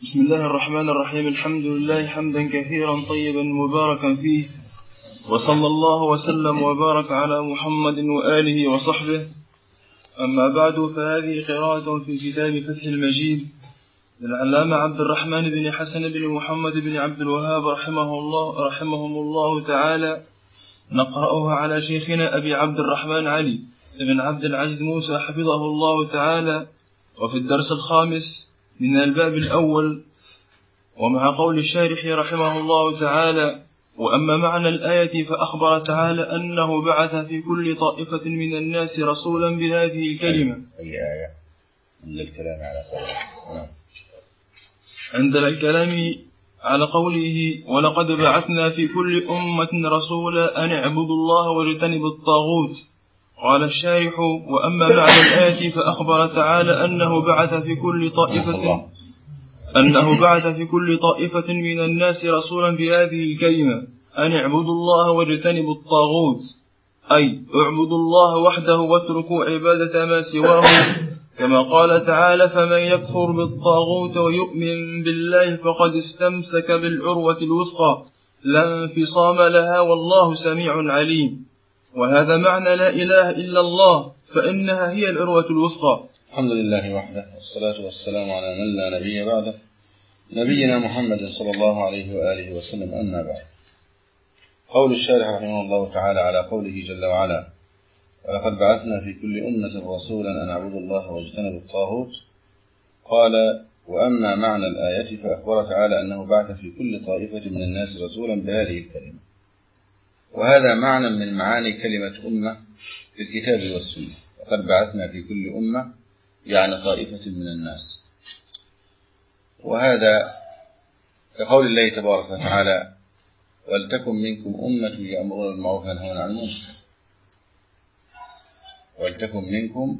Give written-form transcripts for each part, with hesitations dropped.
بسم الله الرحمن الرحيم. الحمد لله حمدا كثيرا طيبا مباركا فيه، وصلى الله وسلم وبارك على محمد وآله وصحبه. أما بعد، فهذه قراءة في كتاب فتح المجيد للعلامة عبد الرحمن بن حسن بن محمد بن عبد الوهاب رحمهم الله تعالى، نقرأها على شيخنا أبي عبد الرحمن علي بن عبد العزيز موسى حفظه الله تعالى، وفي الدرس الخامس من الباب الأول، ومع قول الشارح رحمه الله تعالى: وأما معنى الآية فأخبر تعالى أنه بعث في كل طائفة من الناس رسولا بهذه الكلمة. أي آية؟ عند الكلام على قوله. عند الكلام على قوله: ولقد بعثنا في كل أمة رسولا أن اعبدوا الله واجتنبوا الطاغوت. قال الشارح: وأما معنى الآية فأخبر تعالى أنه بعث في كل طائفة من الناس رسولا بهذه الكلمة أن اعبدوا الله واجتنبوا الطاغوت، أي اعبدوا الله وحده واتركوا عبادة ما سواه، كما قال تعالى: فمن يكفر بالطاغوت ويؤمن بالله فقد استمسك بالعروة الوثقى لا انفصام لها والله سميع عليم. وهذا معنى لا إله إلا الله، فإنها هي العروة الوثقى. الحمد لله وحده، والصلاة والسلام على من لا نبي بعده، نبينا محمد صلى الله عليه وآله وسلم. أما بعد، قول الشارح رحمه الله تعالى على قوله جل وعلا: ولقد بعثنا في كل أمة رسولا أن اعبدوا الله واجتنبوا الطاغوت. قال: وأما معنى الآية فأخبر تعالى أنه بعث في كل طائفة من الناس رسولا بهذه الكلمة. وهذا معنى من معاني كلمة أمة في الكتاب والسنة. وقد بعثنا في كل أمة يعني طائفة من الناس. وهذا كقول الله تبارك وتعالى: ولتكن منكم أمة يأمرون بالمعروف وينهون عن المنكر. ولتكن منكم،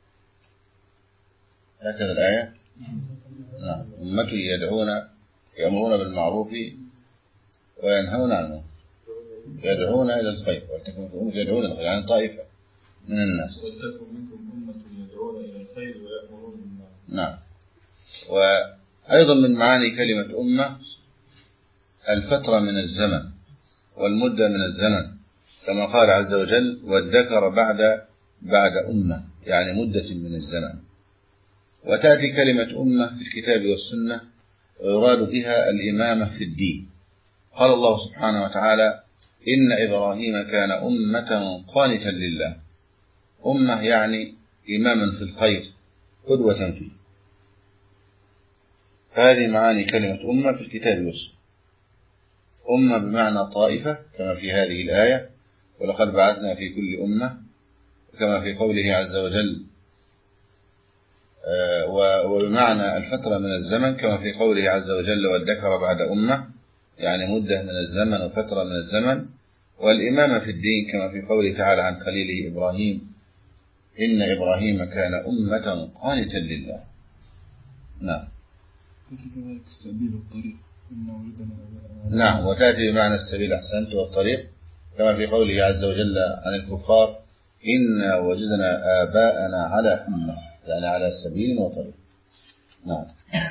هكذا الآية. نعم، أمة يأمرون بالمعروف وينهون عن المنكر، يدعون إلى الخير. ولتكن منكم أمة يدعون إلى الخير، يعني طائفة من الناس. ولتكن منكم أمة يدعون إلى الخير ويأمرون بالمعروف. نعم. وأيضا من معاني كلمة أمة الفترة من الزمن والمدة من الزمن، كما قال عز وجل: والذكر بعد أمة، يعني مدة من الزمن. وتأتي كلمة أمة في الكتاب والسنة ويراد بها الإمامة في الدين. قال الله سبحانه وتعالى: إن إبراهيم كان أمة قانتا لله. أمة يعني إماما في الخير، قدوة فيه. هذه معاني كلمة أمة في الكتاب والسنة. أمة بمعنى طائفة كما في هذه الآية: ولقد بعثنا في كل أمة، كما في قوله عز وجل، وبمعنى الفترة من الزمن كما في قوله عز وجل: والذكر بعد أمة، يعني مدة من الزمن وفترة من الزمن. والإمامة في الدين كما في قوله تعالى عن خليله إبراهيم: إن إبراهيم كان أمة قانتا لله. نعم. نعم، وتأتي بمعنى السبيل، أحسنت، والطريق كما في قوله عز وجل عن الكفار: إنا وجدنا آباءنا على أمة، يعني على سبيل وطريق. نعم.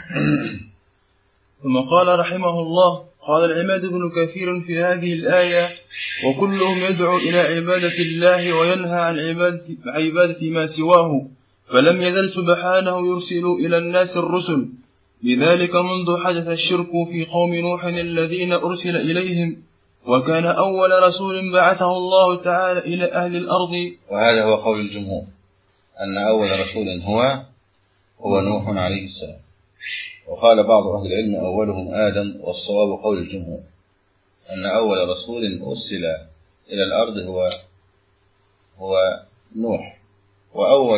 ثم قال رحمه الله: قال العماد بن كثير في هذه الآية: وكلهم يدعو إلى عبادة الله وينهى عن عبادة ما سواه، فلم يزل سبحانه يرسل إلى الناس الرسل، لذلك منذ حدث الشرك في قوم نوح الذين أرسل إليهم، وكان أول رسول بعثه الله تعالى إلى أهل الأرض. وهذا هو قول الجمهور، أن أول رسول هو نوح عليه السلام. وقال بعض أهل العلم: أولهم آدم. والصواب قول الجمهور أن أول رسول أرسل إلى الأرض هو نوح، وأول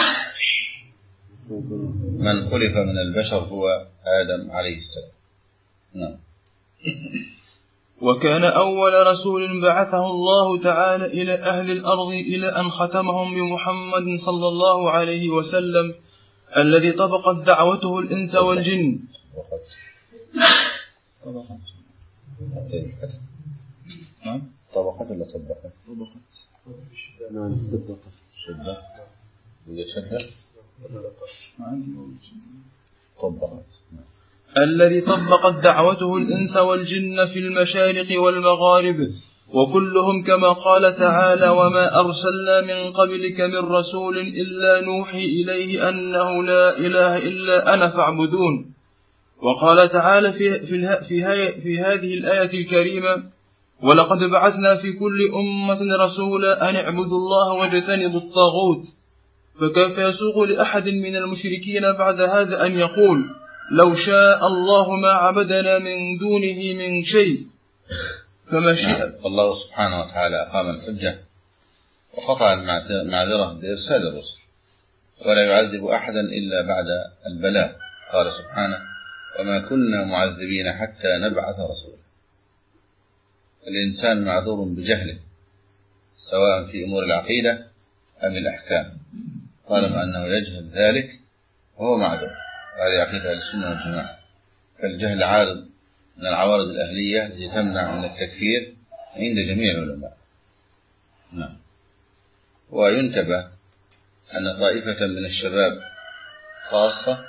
من خلف من البشر هو آدم عليه السلام. نعم. وكان أول رسول بعثه الله تعالى إلى أهل الأرض إلى أن ختمهم بمحمد صلى الله عليه وسلم، الذي طبقت دعوته الإنس والجن. طبقت ولا طبقت؟ طبقت. الذي طبقت دعوته الإنس والجن في المشارق والمغارب، وكلهم كما قال تعالى: وما أرسلنا من قبلك من رسول إلا نوحي إليه أنه لا إله إلا أنا فاعبدون. وقال تعالى في هذه الآية الكريمة: ولقد بعثنا في كل أمة رسولا أن اعبدوا الله واجتنبوا الطاغوت. فكيف يسوغ لأحد من المشركين بعد هذا أن يقول: لو شاء الله ما عبدنا من دونه من شيء؟ الله سبحانه وتعالى أقام الحجة وقطع المعذرة بإرسال الرسل، ولا يعذب أحدا إلا بعد البلاغ. قال سبحانه: وما كنا معذبين حتى نبعث رسولا. الإنسان معذور بجهله، سواء في أمور العقيدة أم الأحكام، طالما أنه يجهل ذلك وهو معذور. هذه عقيدة السنة والجماعة. فالجهل عارض من العوارض الأهلية التي تمنع من التكفير عند جميع العلماء. نعم. وينتبه أن طائفة من الشباب خاصة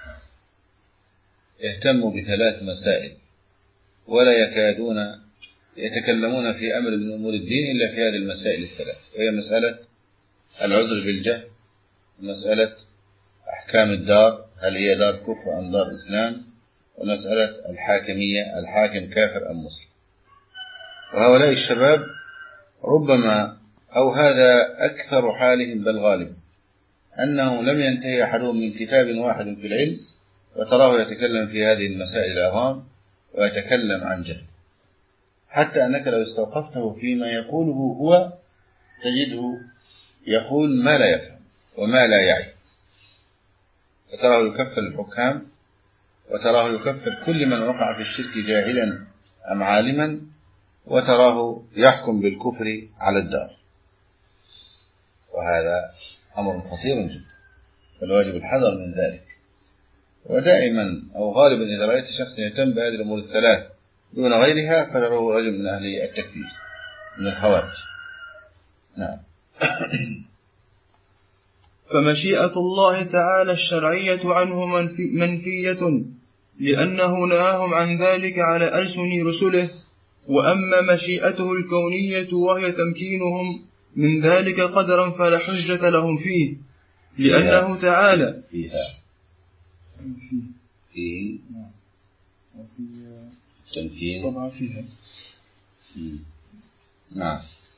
يهتموا بثلاث مسائل، ولا يكادون يتكلمون في أمر من أمور الدين إلا في هذه المسائل الثلاث، وهي مسألة العذر بالجهل، ومسألة أحكام الدار، هل هي دار كفر أم دار إسلام، ومسألة الحاكمية، الحاكم كافر أم مسلم. وهؤلاء الشباب ربما أو هذا أكثر حالهم بل غالب أنه لم ينتهي أحدهم من كتاب واحد في العلم وتراه يتكلم في هذه المسائل العظام ويتكلم عن جهل، حتى أنك لو استوقفته فيما يقوله هو تجده يقول ما لا يفهم وما لا يعي، وتراه يكفر الحكام، وتراه يكفر كل من وقع في الشرك جاهلا أم عالما، وتراه يحكم بالكفر على الدار. وهذا أمر خطير جدا، فالواجب الحذر من ذلك. ودائما أو غالبا إذا رأيت شخص يهتم بهذه الأمور الثلاث دون غيرها فله رجل من أهل التكفير من الخوارج. نعم. فمشيئة الله تعالى الشرعية عنه منفية، لأنه نهاهم عن ذلك على ألسن رسله. وأما مشيئته الكونية وهي تمكينهم من ذلك قدرا فلا حجة لهم فيه، لأنه تعالى فيه تمكين طبعا فيها. نعم.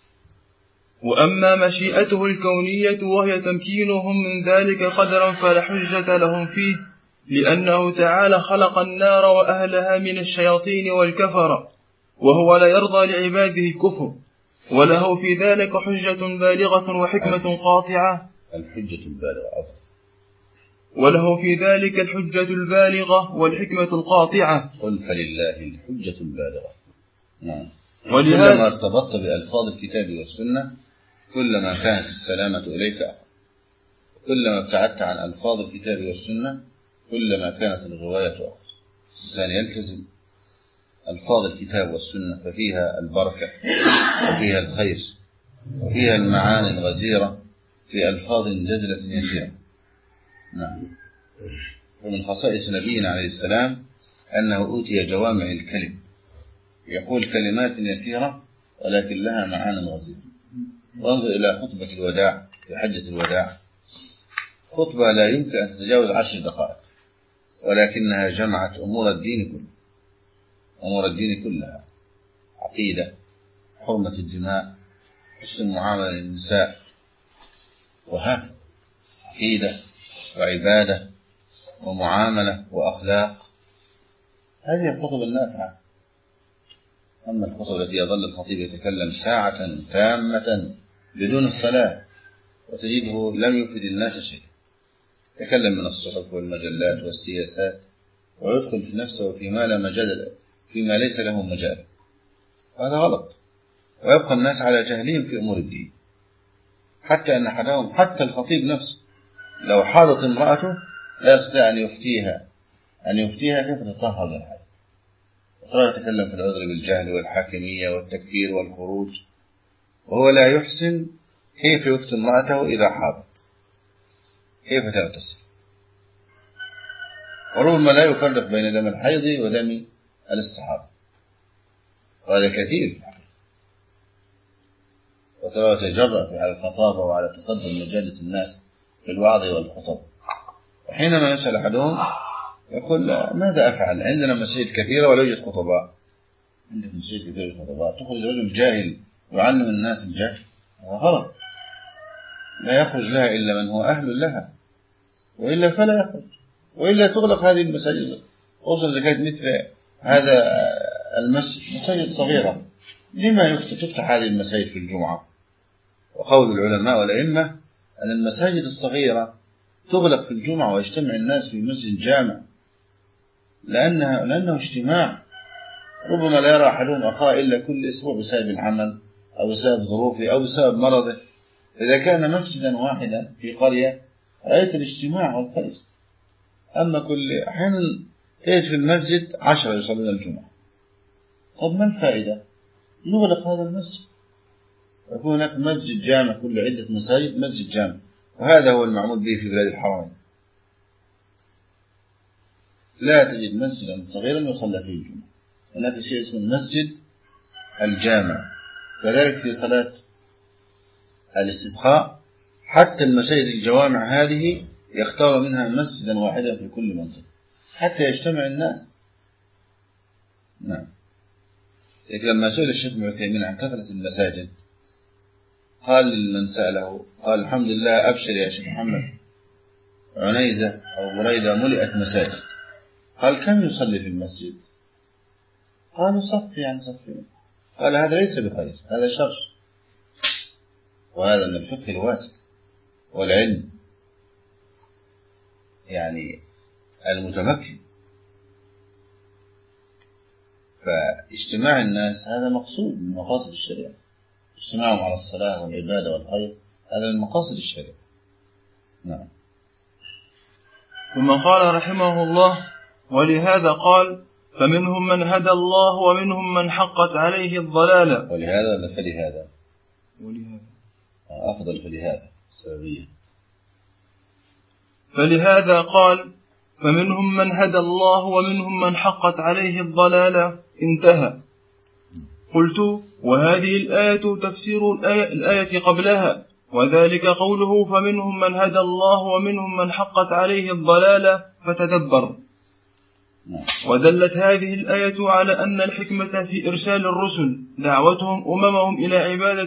وأما مشيئته الكونية وهي تمكينهم من ذلك قدرا فلا حجة لهم فيه، لأنه تعالى خلق النار وأهلها من الشياطين والكفر، وهو لا يرضى لعباده الكفر، وله في ذلك حجة بالغة وحكمة قاطعة. الحجة البالغة أفضل. وله في ذلك الحجة البالغة والحكمة القاطعة. قل فلله الحجة البالغة. نعم. ولهذا كلما ارتبطت بألفاظ الكتاب والسنة كلما كانت السلامة إليك أخف، كلما ابتعدت عن ألفاظ الكتاب والسنة كلما كانت الغواية أخف. الإنسان يلتزم ألفاظ الكتاب والسنة ففيها البركة وفيها الخير وفيها المعاني الغزيرة في ألفاظ جزلة يسيرة. نعم. ومن خصائص نبينا عليه السلام أنه أوتي جوامع الكلم، يقول كلمات يسيرة ولكن لها معاني غزيرة. وانظر إلى خطبة الوداع في حجة الوداع، خطبة لا يمكن أن تتجاوز 10 دقائق، ولكنها جمعت أمور الدين كله، أمور الدين كلها: عقيدة، حرمة الدماء، حسن المعاملة للنساء، وهكذا عقيدة وعبادة ومعاملة وأخلاق. هذه الخطب النافعة. أما الخطب التي يظل الخطيب يتكلم ساعة تامة بدون الصلاة وتجده لم يفيد الناس شيء، يتكلم من الصحف والمجلات والسياسات ويدخل في نفسه فيما ليس له مجال. هذا غلط، ويبقى الناس على جهلهم في أمور الدين، حتى أن أحدهم حتى الخطيب نفسه لو حاضت امرأته لا يستطيع أن يفتيها كيف تطهر من الحيض. وترى يتكلم في العذر بالجهل والحاكمية والتكفير والخروج، وهو لا يحسن كيف يفتي امرأته إذا حاضت، كيف تغتسل. وربما لا يفرق بين دم الحيض ودم الاستحاضة، وهذا كثير، وترى يتجرأ على الخطابة وعلى تصدر مجالس الناس في الوعظ والخطب، وحينما يسأل أحدهم يقول ماذا أفعل؟ عندنا مساجد كثيرة ولا يوجد خطباء. عندك مساجد كثيرة خطباء، تخرج رجل جاهل يعلم الناس الجهل، هذا غلط. لا يخرج لها إلا من هو أهل لها، وإلا فلا يخرج، وإلا تغلق هذه المساجد. خصوصا زكاة مثل هذا المسجد، مساجد صغيرة، لما تفتح هذه المساجد في الجمعة؟ وقول العلماء والأئمة أن المساجد الصغيرة تغلق في الجمعة ويجتمع الناس في مسجد جامع، لأنه اجتماع، ربما لا يرى أحدهم أخاه إلا كل أسبوع بسبب العمل أو بسبب ظروفه أو بسبب مرضه. إذا كان مسجدا واحدا في قرية رأيت الاجتماع والخير. أما كل أحيانا تجد في المسجد 10 يصلون الجمعة، طب ما الفائدة؟ نغلق هذا المسجد ويكون هناك مسجد جامع، كل عدة مساجد مسجد جامع، وهذا هو المعمول به في بلاد الحرمين. لا تجد مسجدا صغيرا يصلى فيه الجمعة، هناك شيء اسمه المسجد الجامع. كذلك في صلاة الاستسقاء حتى المساجد الجوامع هذه يختار منها مسجدا واحدا في كل منطقة حتى يجتمع الناس. نعم. لكن لما سئل الشيخ ابن عثيمين عن كثرة المساجد قال لمن سأله، قال الحمد لله أبشر يا شيخ محمد، عنيزة أو بريدة ملئت مساجد. قال كم يصلي في المسجد؟ قالوا صف يعني صفين. قال هذا ليس بخير، هذا شر، وهذا من الفقه الواسع والعلم يعني المتمكن. فاجتماع الناس هذا مقصود من مقاصد الشريعة، اجتماعهم على الصلاة والعبادة والخير هذا من مقاصد الشريعة. نعم. ثم قال رحمه الله: ولهذا قال: فمنهم من هدى الله ومنهم من حقت عليه الضلالة. ولهذا ولا فلهذا؟ ولهذا أفضل فلهذا السببية. فلهذا قال: فمنهم من هدى الله ومنهم من حقت عليه الضلالة. انتهى. قلت: وهذه الآية تفسير الآية قبلها، وذلك قوله: فمنهم من هدى الله ومنهم من حقت عليه الضلالة. فتدبر. ودلت هذه الآية على أن الحكمة في إرسال الرسل دعوتهم أممهم إلى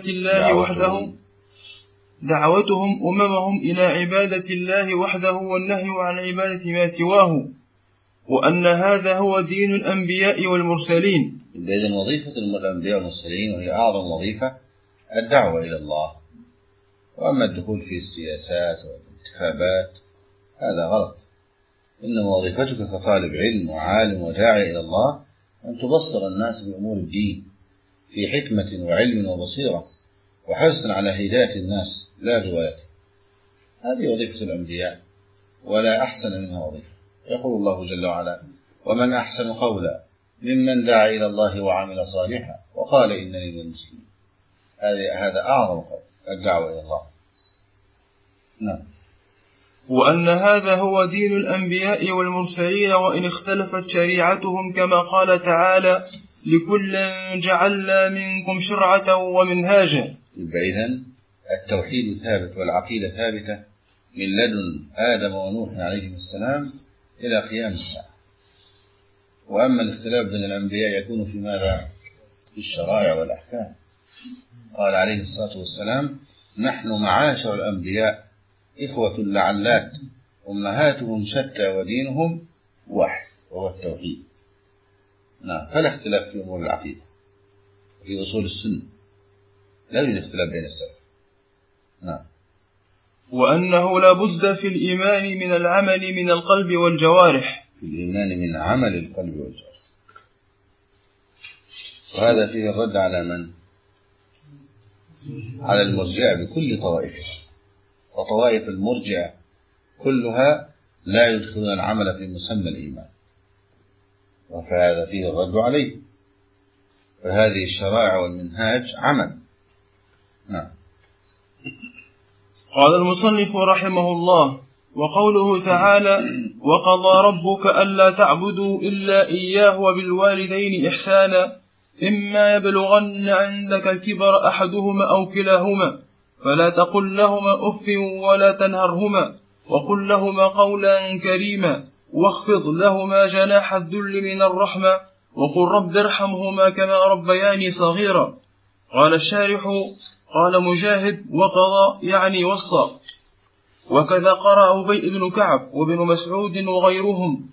عبادة الله وحده والنهي عن عبادة ما سواه، وأن هذا هو دين الأنبياء والمرسلين. إذن وظيفة الأنبياء والمرسلين وهي أعظم وظيفة الدعوة إلى الله. وأما الدخول في السياسات والانتخابات هذا غلط. إنما وظيفتك كطالب علم وعالم وداعي إلى الله أن تبصر الناس بأمور الدين في حكمة وعلم وبصيرة وحرص على هداية الناس لا غواية. هذه وظيفة الأنبياء ولا أحسن منها وظيفة. يقول الله جل وعلا: ومن أحسن قولا ممن دعا إلى الله وعمل صالحا وقال إنني من المسلمين. هذا أعظم قول، الدعوة إلى الله. نعم. وأن هذا هو دين الأنبياء والمرسلين، وإن اختلفت شريعتهم كما قال تعالى: لكل جعلنا منكم شرعة ومنهاجا. إذن التوحيد ثابت والعقيدة ثابتة من لدن آدم ونوح عليهم السلام إلى قيام الساعة. وأما الاختلاف بين الأنبياء يكون في ماذا؟ في الشرائع والأحكام. قال عليه الصلاة والسلام: نحن معاشر الأنبياء إخوة لعلات أمهاتهم شتى ودينهم واحد، وهو التوحيد. نعم. فلا اختلاف في أمور العقيدة في أصول السنة، لا يوجد اختلاف بين السلف. نعم. وأنه لا بد في الإيمان من العمل من القلب والجوارح. في الإيمان من عمل القلب والجوارح. وهذا فيه الرد على من؟ على المرجئة بكل طوائفها. وطوائف المرجئة كلها لا يدخلون العمل في مسمى الإيمان، وفهذا فيه الرد عليه. فهذه الشرائع والمنهاج عمل. نعم. قال المصنف رحمه الله: وقوله تعالى وقضى ربك ألا تعبدوا إلا إياه وبالوالدين إحسانا إما يبلغن عندك الكبر أحدهما أو كلاهما فلا تقل لهما أف ولا تنهرهما وقل لهما قولا كريما واخفض لهما جناح الذل من الرحمة وقل رب ارحمهما كما ربياني صغيرا. قال الشارح قال مجاهد وقضى يعني وصى. وكذا قرأ أبي بن كعب وابن مسعود وغيرهم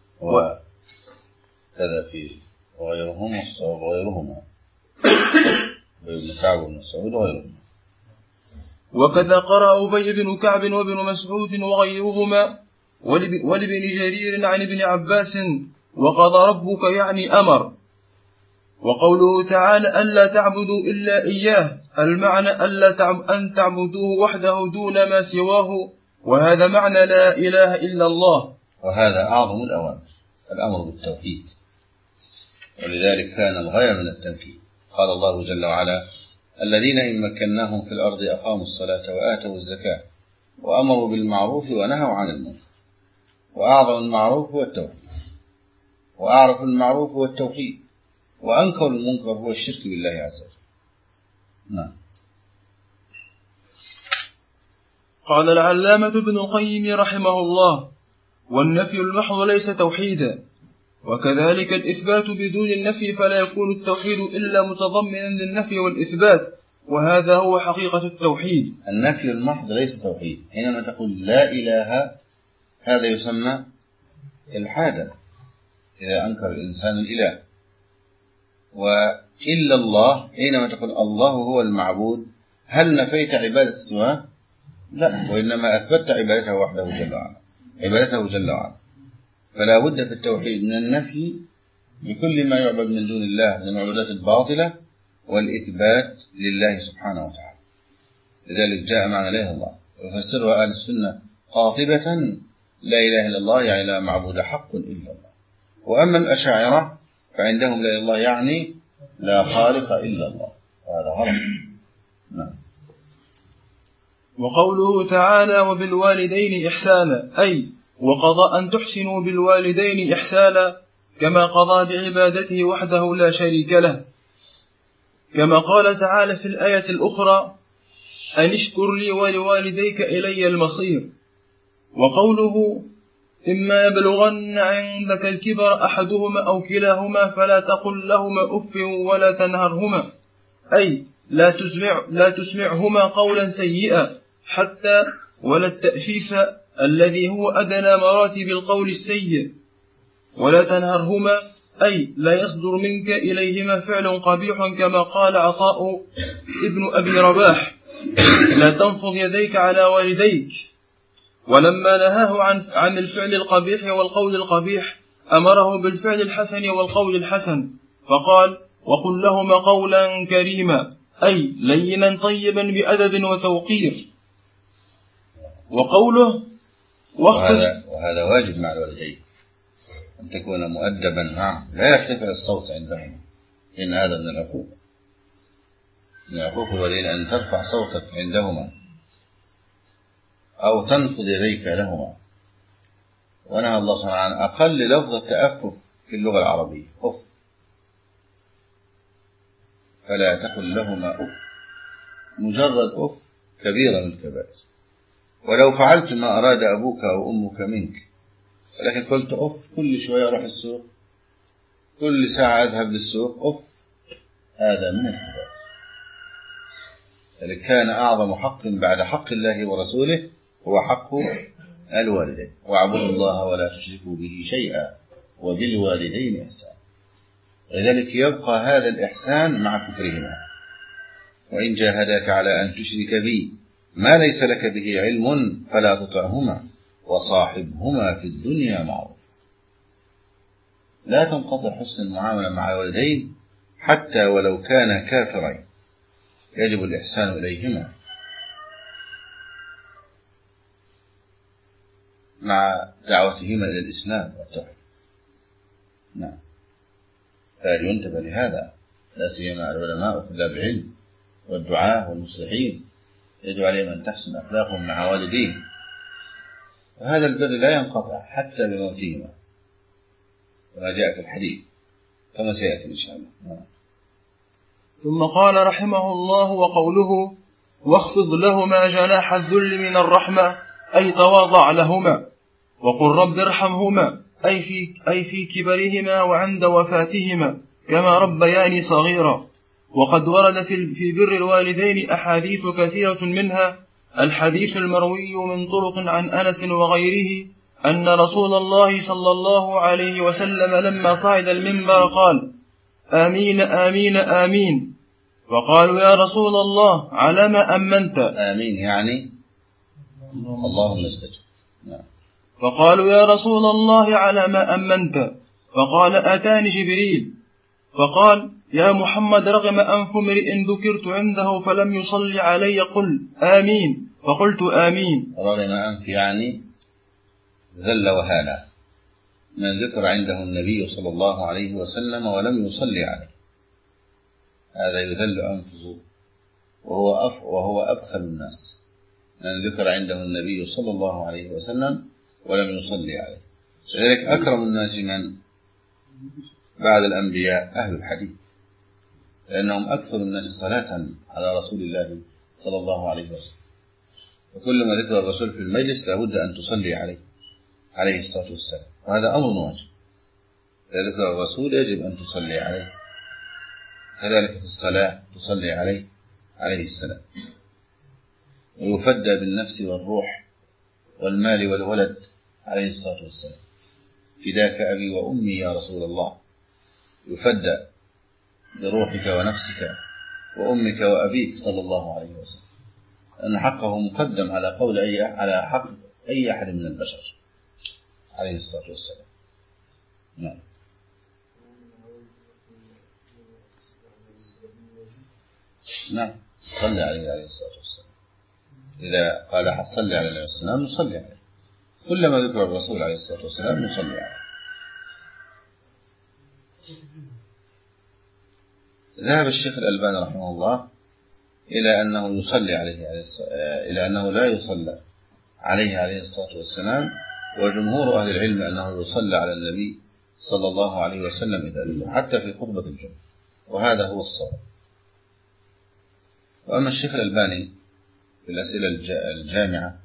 وكذا في وغيرهم والصواب غيرهما ابن كعب وابن مسعود وغيرهما. وكذا قرأ أبي بن كعب وابن مسعود وغيرهما ولابن جرير عن ابن عباس وقضى ربك يعني أمر. وقوله تعالى ألا تعبدوا إلا إياه المعنى أن تعبدوه وحده دون ما سواه وهذا معنى لا إله إلا الله. وهذا أعظم الأوامر الأمر بالتوحيد ولذلك كان الغاية من التمكين. قال الله جل وعلا الذين إن مكناهم في الأرض أقاموا الصلاة وآتوا الزكاة وأمروا بالمعروف ونهوا عن المنكر. وأعظم المعروف هو التوحيد وأعرف المعروف هو التوحيد وأنكر المنكر هو الشرك بالله عز وجل. نعم. قال العلامة ابن القيم رحمه الله والنفي المحض ليس توحيدا وكذلك الإثبات بدون النفي فلا يكون التوحيد إلا متضمنا للنفي والإثبات وهذا هو حقيقة التوحيد. النفي المحض ليس توحيد. حينما تقول لا إله هذا يسمى إلحادا إذا أنكر الإنسان الإله. وإلا الله حينما تقول الله هو المعبود هل نفيت عبادة سواه؟ لا وإنما أثبت عبادته وحده جل وعلا. فلا بد في التوحيد من النفي بكل ما يعبد من دون الله من المعبودات الباطلة والإثبات لله سبحانه وتعالى. لذلك جاء معنى لا إله إلا الله ويفسرها أهل السنة قاطبة لا إله إلا الله يعني لا معبود حق إلا الله. وأما الأشاعرة فعندهم لا إله إلا الله يعني لا خالق إلا الله وهذا غلط. نعم. وقوله تعالى وبالوالدين إحسانا أي وقضى أن تحسنوا بالوالدين إحسانا كما قضى بعبادته وحده لا شريك له كما قال تعالى في الآية الأخرى أن اشكر لي ولوالديك إلي المصير. وقوله إما يبلغن عندك الكبر أحدهما أو كلاهما فلا تقل لهما أف ولا تنهرهما أي لا تسمعهما قولا سيئا حتى ولا التأفيف الذي هو أدنى مراتب القول السيء ولا تنهرهما أي لا يصدر منك إليهما فعل قبيح كما قال عطاء ابن أبي رباح لا تنفض يديك على والديك. ولما نهاه عن الفعل القبيح والقول القبيح أمره بالفعل الحسن والقول الحسن فقال وقل لهما قولا كريما أي لينا طيبا بأدب وتوقير. وقوله وهذا واجب مع الوالدين أن تكون مؤدبا معه لا يرتفع الصوت عندهم إن هذا من العقوق. من عقوق الوالدين أن ترفع صوتك عندهما أو تنفض يديك لهما. ونهى الله سبحانه عن أقل لفظ التأفف في اللغة العربية أف فلا تقل لهما أف. مجرد أف كبيرة من الكبائر. ولو فعلت ما أراد أبوك أو أمك منك ولكن قلت أف كل شوية أروح السوق كل ساعة أذهب للسوق أف هذا من الكبائر. لذلك كان أعظم حق بعد حق الله ورسوله هو حق الوالدين واعبدوا الله ولا تشركوا به شيئا وبالوالدين إحسانا. لذلك يبقى هذا الإحسان مع كفرهما. وإن جاهداك على أن تشرك بي ما ليس لك به علم فلا تطعهما وصاحبهما في الدنيا معروف. لا تنقطع حسن المعاملة مع الوالدين حتى ولو كان كافرين يجب الإحسان إليهما مع دعوتهما إلى الإسلام والتوحيد. نعم. فلينتبه لهذا لا سيما العلماء وطلاب العلم والدعاة والمصلحين يجب عليهم أن تحسن أخلاقهم مع والديهم هذا البر لا ينقطع حتى بموتهما، كما جاء في الحديث كما سيأتي إن شاء الله. ثم قال رحمه الله: وقوله: واخفض لهما جناح الذل من الرحمة، أي تواضع لهما، وقل رب ارحمهما، أي في كبرهما وعند وفاتهما، كما ربياني صغيرا. وقد ورد في بر الوالدين أحاديث كثيرة، منها الحديث المروي من طرق عن أنس وغيره أن رسول الله صلى الله عليه وسلم لما صعد المنبر قال: آمين آمين آمين. فقالوا: يا رسول الله على ما أمنت؟ آمين يعني اللهم استجب. فقالوا: يا رسول الله على ما أمنت؟ فقال: أتاني جبريل فقال: يا محمد رغم أنف امرئ ذكرت عنده فلم يصلي علي قل آمين، فقلت آمين. رغم أنف يعني ذل وهانا، من ذكر عنده النبي صلى الله عليه وسلم ولم يصلي عليه، هذا يذل أنفه وهو أبخل الناس، من ذكر عنده النبي صلى الله عليه وسلم ولم يصلي عليه. لذلك أكرم الناس من بعد الأنبياء أهل الحديث، لأنهم أكثر الناس صلاة على رسول الله صلى الله عليه وسلم، وكلما ذكر الرسول في المجلس لابد أن تصلي عليه الصلاة والسلام، وهذا أمر واجب. إذا ذكر الرسول يجب أن تصلي عليه، كذلك في الصلاة تصلي عليه السلام. ويفدى بالنفس والروح والمال والولد عليه الصلاة والسلام: فداك أبي وأمي يا رسول الله. يفدى بروحك ونفسك وأمك وأبيك صلى الله عليه وسلم، أن حقه مقدم على حق أي أحد من البشر عليه الصلاة والسلام. نعم. نعم، صلي عليه الصلاة والسلام. إذا قال صلي على النبي صلى الله عليه وسلم نصلي عليه، كلما ذكر الرسول عليه الصلاة والسلام نصلي عليه. ذهب الشيخ الألباني رحمه الله إلى أنه يصلي عليه إلى أنه لا يصلى عليه الصلاة والسلام، وجمهور أهل العلم أنه يصلى على النبي صلى الله عليه وسلم إذا ذكر حتى في خطبة الجمعة، وهذا هو الصواب. وأما الشيخ الألباني في الأسئلة الجامعة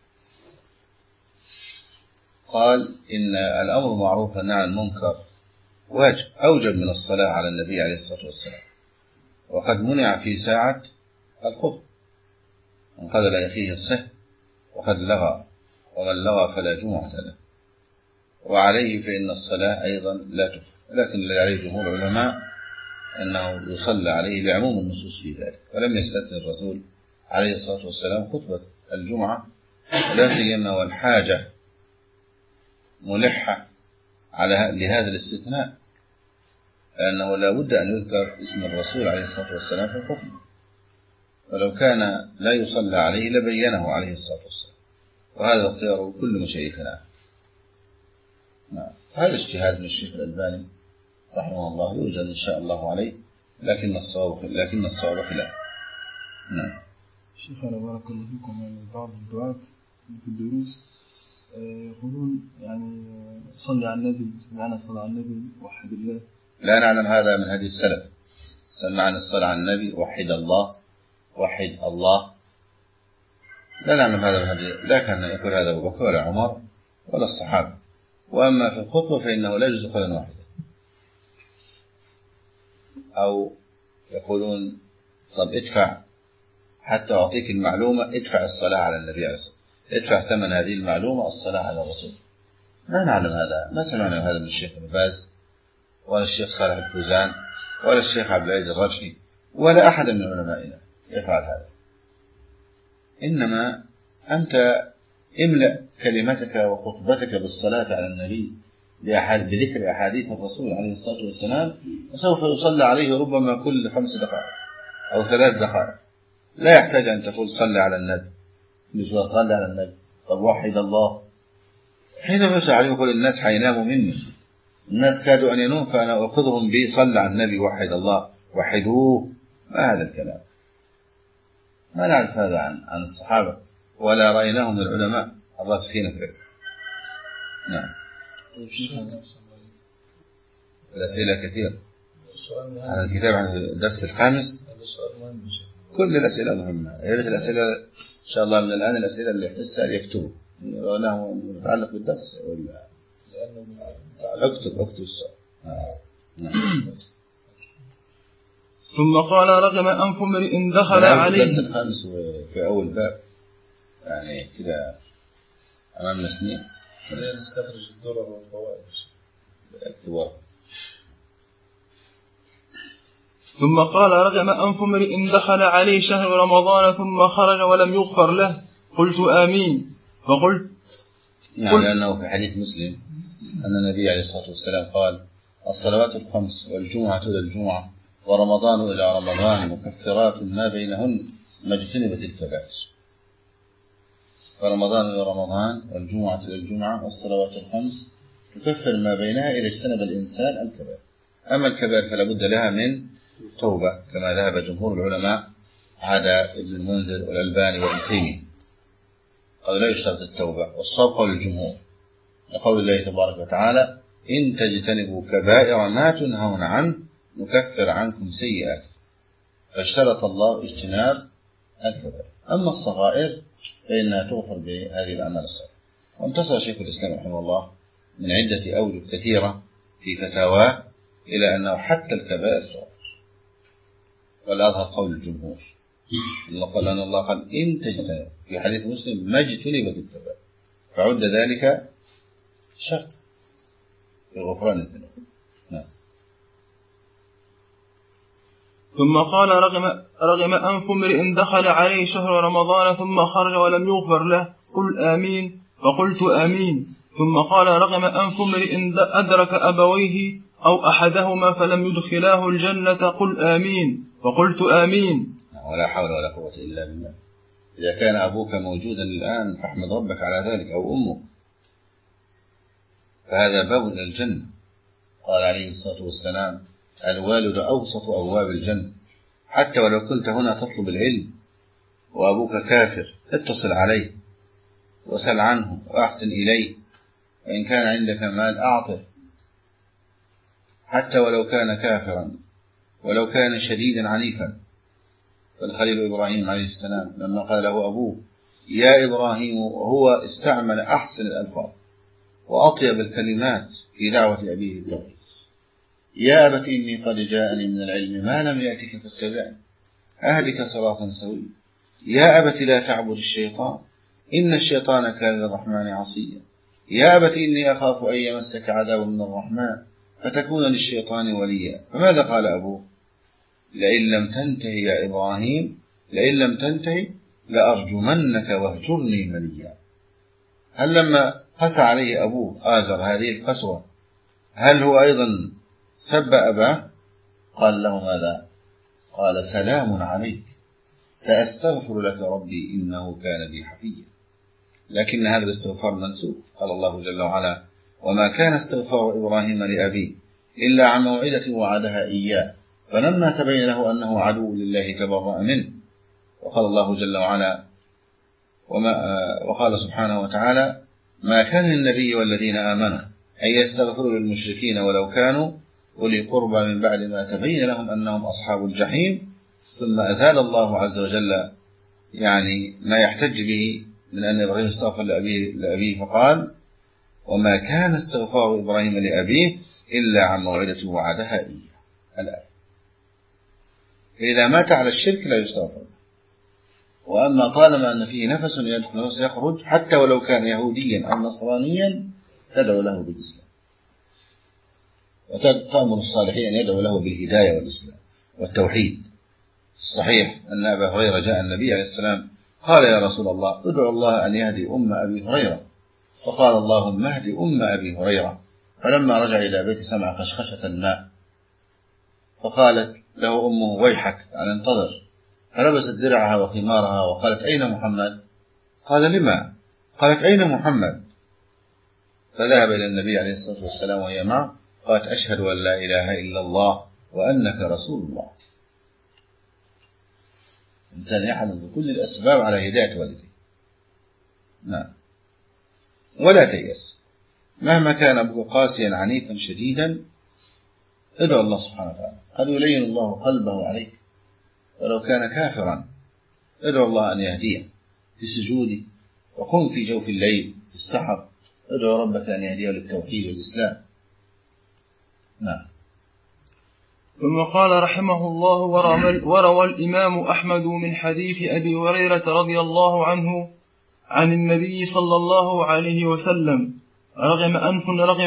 قال إن الأمر معروف والنهي عن المنكر واجب أوجب من الصلاة على النبي عليه الصلاة والسلام، وقد منع في ساعة الخطبة: من قال لا يخيه السهل وقد لغى، ومن لغى فلا جمعة له. وعليه فإن الصلاة أيضا لا تفعل، لكن الذي عليه جمهور العلماء أنه يصلى عليه لعموم النصوص في ذلك، ولم يستثني الرسول عليه الصلاة والسلام خطبة الجمعة، ولا سيما والحاجة ملحة لهذا الاستثناء، لأنه لا بد أن يذكر اسم الرسول عليه الصلاة والسلام في الخطبة، ولو كان لا يصلى عليه لبينه عليه الصلاة والسلام، وهذا اختيار كل مشايخنا. هذا اجتهاد من الشيخ الألباني رحمه الله يوجد إن شاء الله عليه، لكن الصواب خلاف. نعم. شيخنا بارك الله فيكم، يعني بعض الدعاة في الدروس يقولون يعني صلي على النبي، سمعنا الصلاة على النبي، وحد الله. لا نعلم هذا من هدي السلف. سمعنا الصلاة على النبي، وحد الله، لا نعلم هذا من هدي، لا كان يقول هذا أبو بكر ولا عمر ولا الصحابة. وأما في الخطبة فإنه لا يجوز قولا واحدا، أو يقولون طب ادفع حتى أعطيك المعلومة، ادفع الصلاة على النبي عليه الصلاة والسلام، ادفع ثمن هذه المعلومة الصلاة على الرسول. ما نعلم هذا، ما سمعنا هذا من الشيخ ابن باز ولا الشيخ صالح الفوزان ولا الشيخ عبد العزيز الرجحي ولا أحد من علمائنا يفعل هذا. إنما أنت املأ كلمتك وخطبتك بالصلاة على النبي بذكر أحاديث الرسول عليه الصلاة والسلام، وسوف يصلى عليه ربما كل 5 دقائق أو 3 دقائق. لا يحتاج أن تقول صلى على النبي، مش صلى على النبي، طب وحد الله. حينما يسأل عليه يقول الناس حيناموا مني، الناس كادوا أن ينوم فأنا أخذهم به صلى على النبي، وحد الله، وحدوه. ما هذا الكلام؟ ما نعرف هذا عن الصحابة ولا رأيناه من العلماء الراسخين في العلم. نعم. الأسئلة كثيرة. هذا الكتاب عن الدرس الخامس كل الأسئلة مهمة. يا ريت الأسئلة إن شاء الله من الآن الأسئلة اللي تسأل يكتبوا لأنه متعلق بالدرس ولا اكتب السؤال. نعم. ثم قال رغم أنف امرئ دخل عليه. الدرس الخامس في أول باب يعني كده أمامنا سنين. خلينا نستخرج الدرر والفوائد. اكتبوا. ثم قال رغم أنف امرئ دخل عليه شهر رمضان ثم خرج ولم يغفر له قلت آمين. فقلت نعم لأنه في حديث مسلم أن النبي عليه الصلاة والسلام قال الصلوات الخمس والجمعة إلى الجمعة ورمضان إلى رمضان مكفرات ما بينهن ما اجتنبت الكبائر. فرمضان إلى رمضان والجمعة إلى الجمعة والصلوات الخمس تكفر ما بينها إذا اجتنب الإنسان الكبائر. أما الكبائر فلا بد لها من توبة كما ذهب جمهور العلماء عدا ابن المنذر والألباني وابن تيمية قالوا لا يشترط التوبة. والصواب قول الجمهور لقول الله تبارك وتعالى إن تجتنبوا كبائر ما تنهون عنه نكفر عنكم سيئات. فاشترط الله اجتناب الكبائر. أما الصغائر فإنها تغفر بهذه الأعمال الصالحة. وانتصر شيخ الإسلام رحمه الله من عدة أوجه كثيرة في فتاواه إلى أنه حتى الكبائر تغفر. والأظهر قول الجمهور لأن الله قال إن تجتنب في حديث مسلم ما اجتنبت الكبائر فعد ذلك شرط في غفران الذنوب. نعم. ثم قال رغم أنف امرئ دخل عليه شهر رمضان ثم خرج ولم يغفر له قل آمين. فقلت آمين. ثم قال رغم أنف امرئ أدرك أبويه أو أحدهما فلم يدخلاه الجنة قل آمين. فقلت آمين. ولا حول ولا قوة إلا بالله. إذا كان أبوك موجودا الآن فاحمد ربك على ذلك أو أمك فهذا باب إلى الجنة. قال عليه الصلاة والسلام الوالد أوسط أبواب الجنة. حتى ولو كنت هنا تطلب العلم وأبوك كافر اتصل عليه وسل عنه وأحسن إليه وإن كان عندك مال أعطه حتى ولو كان كافرا ولو كان شديدا عنيفا. فالخليل إبراهيم عليه السلام لما قال له أبوه يا إبراهيم وهو استعمل أحسن الألفاظ وأطيب الكلمات في دعوة أبيه التوحيد يا أبت إني قد جاءني من العلم ما لم يأتك فاتبعني أهدك صراطا سويا يا أبت لا تعبد الشيطان إن الشيطان كان للرحمن عصيا يا أبت إني أخاف أن يمسك عذاب من الرحمن فتكون للشيطان وليا. فماذا قال أبوه لئن لم تنتهي يا إبراهيم لئن لم تنتهي لأرجمنك واهجرني مليا. هل لما قسى عليه أبوه آزر هذه القسوة هل هو أيضا سب أباه؟ قال له ماذا؟ قال سلام عليك سأستغفر لك ربي إنه كان بي حفيا. لكن هذا الاستغفار منسوخ. قال الله جل وعلا وما كان استغفار إبراهيم لأبيه إلا عن موعدة وعدها إياه فلما تبين له أنه عدو لله تبرأ منه. وقال الله جل وعلا وقال سبحانه وتعالى ما كان للنبي والذين آمنوا أن يستغفروا للمشركين ولو كانوا أولي قربى من بعد ما تبين لهم أنهم أصحاب الجحيم. ثم أزال الله عز وجل يعني ما يحتج به من أن إبراهيم استغفر لأبيه فقال وما كان استغفار إبراهيم لأبيه إلا عن موعدة وعدها إياه الآية. فإذا مات على الشرك لا يستغفر. وأما طالما أن فيه نفس يدخل نفس يخرج حتى ولو كان يهوديا أو نصرانيا تدعو له بالإسلام وتأمر الصالحين أن يدعو له بالهداية والإسلام والتوحيد. الصحيح أن أبا هريرة جاء النبي عليه السلام قال يا رسول الله ادعو الله أن يهدي أم أبي هريرة فقال اللهم اهد أم أبي هريرة. فلما رجع إلى بيت سمع خشخشة الماء فقالت له أمه ويحك أن انتظر. فلبست درعها وخمارها وقالت أين محمد؟ قال لما؟ قالت أين محمد؟ فذهب إلى النبي عليه الصلاة والسلام وهي معه قالت أشهد أن لا إله إلا الله وأنك رسول الله. إنسان يحرص بكل الأسباب على هداية والديه. نعم. ولا تيأس. مهما كان أبوك قاسيا عنيفا شديدا ادعو الله سبحانه وتعالى، قد يلين الله قلبه عليك. ولو كان كافرا ادعو الله أن يهديه في سجوده، وقم في جوف الليل في السحر ادعو ربك أن يهديه للتوحيد والإسلام. نعم. ثم قال رحمه الله: وروى الإمام أحمد من حديث أبي هريرة رضي الله عنه عن النبي صلى الله عليه وسلم: رغم أنف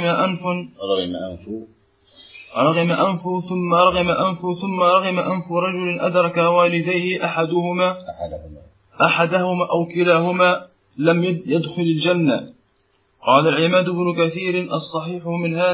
ثم رغم أنف رجل أدرك والديه أحدهما أو كلاهما لم يدخل الجنة. قال العماد بن كثير: الصحيح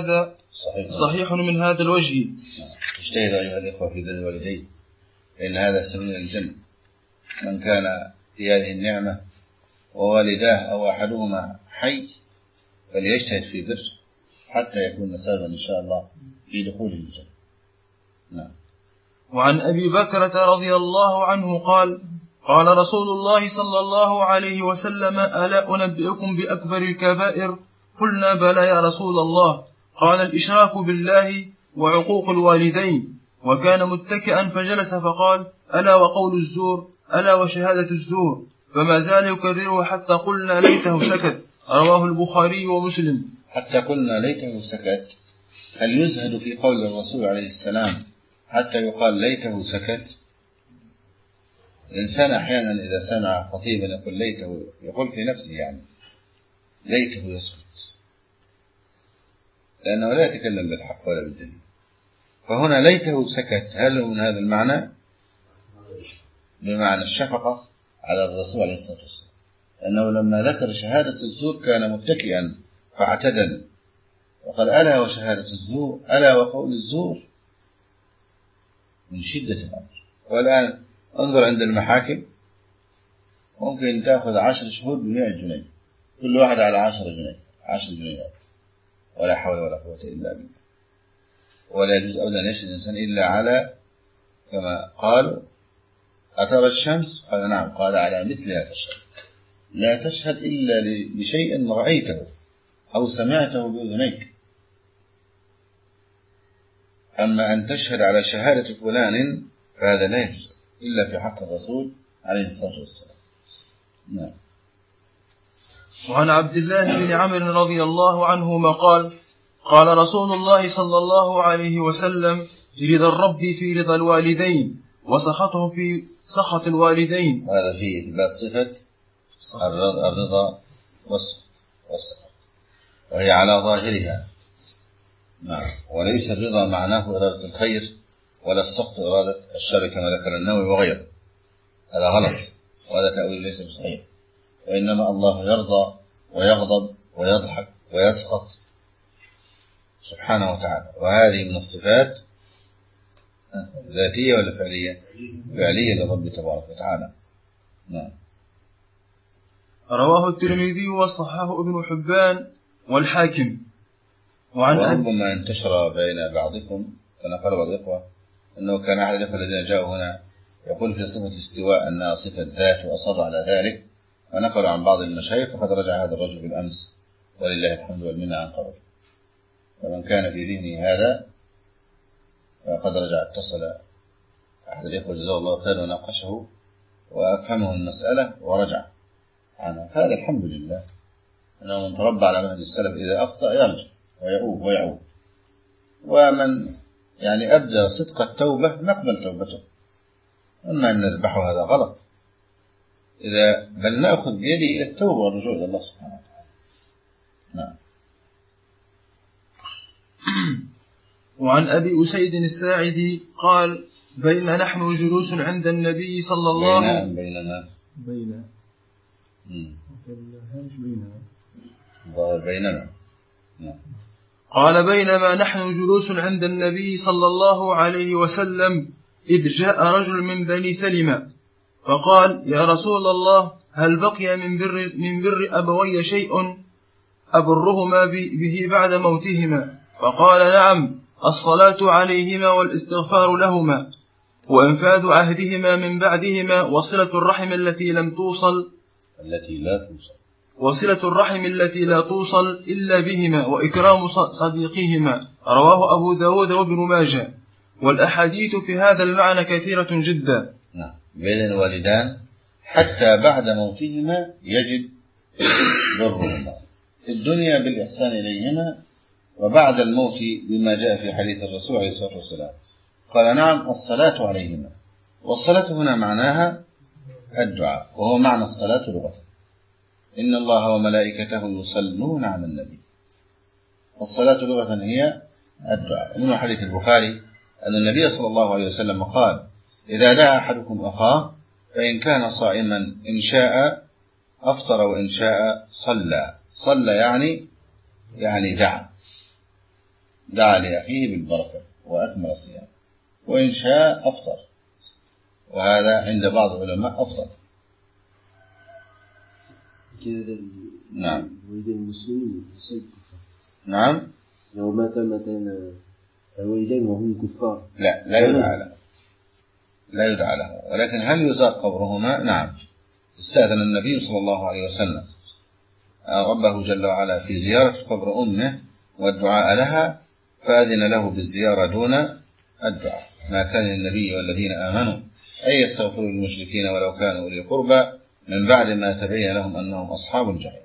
من هذا الوجه. اجتهد أيها الإخوة في ذل الوالدين، إن هذا سبيل الجنة. من كان في هذه النعمة ووالداه أو أحدهما حي فليجتهد في بر حتى يكون سببا إن شاء الله في دخول الجنة. نعم. وعن أبي بكرة رضي الله عنه قال: قال رسول الله صلى الله عليه وسلم: ألا أنبئكم بأكبر الكبائر؟ قلنا: بلى يا رسول الله. قال: الإشراك بالله وعقوق الوالدين. وكان متكئا فجلس فقال: ألا وقول الزور، ألا وشهادة الزور. فما زال يكرره حتى قلنا: ليته سكت. رواه البخاري ومسلم. حتى قلنا: ليته سكت. هل يزهد في قول الرسول عليه السلام حتى يقال ليته سكت؟ الإنسان أحيانا إذا سمع خطيبا يقول ليته، يقول في نفسه يعني ليته يسكت، لأنه لا يتكلم بالحق ولا بالدليل. فهنا ليته سكت، هل من هذا المعنى؟ بمعنى الشفقة على الرسول عليه الصلاة والسلام، لأنه لما ذكر شهادة الزور كان متكئا فاعتدل وقال: ألا وشهادة الزور، ألا وقول الزور، من شدة الأمر. والآن انظر عند المحاكم ممكن تأخذ 10 شهود ب100 جنيه، كل واحد على 10 جنيهات، ولا حول ولا قوة إلا بالله. ولا يجوز أولا يشهد الإنسان إلا على، كما قالوا: أترى الشمس؟ قال: نعم. قال: على مثلها تشهد، لا تشهد إلا لشيء رأيته أو سمعته بأذنيك. أما أن تشهد على شهادة فلان فهذا لا يجوز إلا في حق الرسول عليه الصلاة والسلام. نعم. وعن عبد الله بن عمرو رضي الله عنهما قال: قال رسول الله صلى الله عليه وسلم: رضا الرب في رضا الوالدين، وسخطه في سخط الوالدين. وهذا فيه إثبات صفة الرضا والسخط، وهي على ظاهرها. نعم. وليس الرضا معناه إرادة الخير، ولا السخط إرادة الشر كما ذكر النووي وغيره. هذا غلط، وهذا تأويل ليس بصحيح. وإنما الله يرضى ويغضب ويضحك ويسخط سبحانه وتعالى، وهذه من الصفات ذاتية ولا فعلية؟ فعلية للرب تبارك وتعالى. نعم. رواه الترمذي وصححه ابن حبان والحاكم. وربما انتشر بين بعضكم، فنقل بعض الإخوة أنه كان أحد الإخوة الذين جاءوا هنا يقول في صفة الاستواء أنها صفة ذات وأصر على ذلك، ونقل عن بعض المشايخ، فقد رجع هذا الرجل بالأمس ولله الحمد والمنة عن قبل. فمن كان في ذهنه هذا فقد رجع، اتصل أحد الإخوة جزاه الله خير وناقشه وأفهمه المسألة ورجع عنها. هذا الحمد لله، أنه من تربى على منهج السلف إذا أخطأ يرجع ويؤوب ويعود، ومن يعني أبدى صدق التوبة نقبل توبته. أما أن نذبحه هذا غلط، بل نأخذ بيده إلى التوبة والرجوع إلى الله سبحانه وتعالى. نعم. وعن أبي أسيد الساعدي قال: بين نحن جلوس عند النبي صلى الله عليه وسلم قال: بينما نحن جلوس عند النبي صلى الله عليه وسلم إذ جاء رجل من بني سلمة فقال: يا رسول الله، هل بقي من بر أبوي شيء أبرهما به بعد موتهما؟ فقال: نعم، الصلاة عليهما والاستغفار لهما وإنفاذ عهدهما من بعدهما وصلة الرحم التي لا توصل وصلة الرحم التي لا توصل إلا بهما، وإكرام صديقهما. رواه أبو داود وابن ماجه. والأحاديث في هذا المعنى كثيرة جدا. نعم، بين الوالدان حتى بعد موتهما يجب برهما، في الدنيا بالإحسان إليهما، وبعد الموت بما جاء في حديث الرسول عليه الصلاة والسلام قال: نعم، الصلاة عليهما. والصلاة هنا معناها الدعاء، وهو معنى الصلاة لغة. إن الله وملائكته يصلون على النبي. الصلاة لغة هي الدعاء. من حديث البخاري أن النبي صلى الله عليه وسلم قال: إذا دعا أحدكم أخاه فإن كان صائما إن شاء أفطر وإن شاء صلى. صلى يعني دعا لأخيه بالبركة وأكمل الصيام، وإن شاء أفطر، وهذا عند بعض العلماء أفضل. نعم. نعم. لو مات الوالدين وهم كفار لا يدعى له، ولكن هل يزار قبرهما؟ نعم. استأذن النبي صلى الله عليه وسلم ربه جل وعلا في زيارة قبر أمه والدعاء لها، فأذن له بالزيارة دون الدعاء. ما كان للنبي والذين آمنوا أن يستغفروا للمشركين ولو كانوا أولي قربى من بعد ما تبين لهم أنهم أصحاب الجحيم.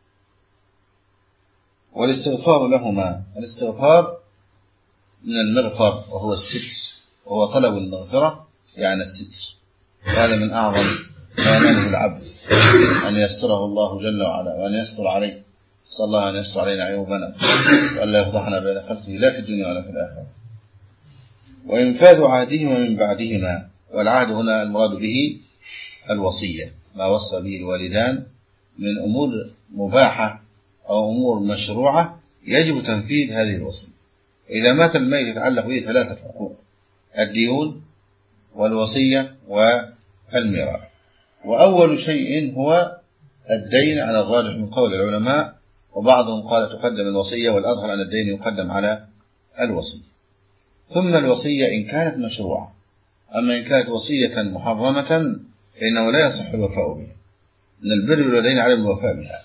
والاستغفار لهما، الاستغفار من المغفر وهو الستر، وهو طلب المغفرة يعني الستر. وهذا من أعظم ما يناله العبد، أن يستره الله جل وعلا وأن يستر عليه. صلى الله أن يستر علينا عيوبنا وأن لا يفضحنا بين خلقه لا في الدنيا ولا في الآخرة. وإنفاذ عهدهما من بعدهما، والعهد هنا المراد به الوصية، ما وصى به الوالدان من أمور مباحة أو أمور مشروعة يجب تنفيذ هذه الوصية. إذا مات الميت يتعلق به 3 حقوق: الديون والوصية والميراث. وأول شيء هو الدين على الراجح من قول العلماء، وبعضهم قال تقدم الوصية، والأظهر أن الدين يقدم على الوصية، ثم الوصية إن كانت مشروعة. أما إن كانت وصية محرمة فإنه لا يصح الوفاء بها، من البر والوالدين على الوفاء بها.